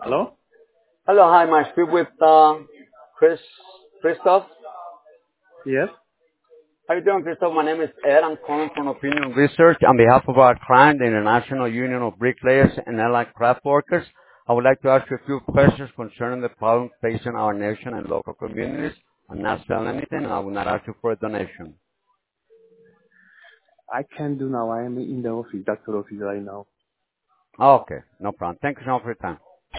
Hello? Hello, hi, may I speak with Christoph? Yes. How you doing, Christoph? My name is Ed. I'm calling from Opinion Research on behalf of our client, the International Union of Bricklayers and Allied Craft Workers. I would like to ask you a few questions concerning the problems facing our nation and local communities. I'm not selling anything, and I will not ask you for a donation. I can do now. I am in the office, doctor office right now. Okay, no problem. Thank you so much for your time.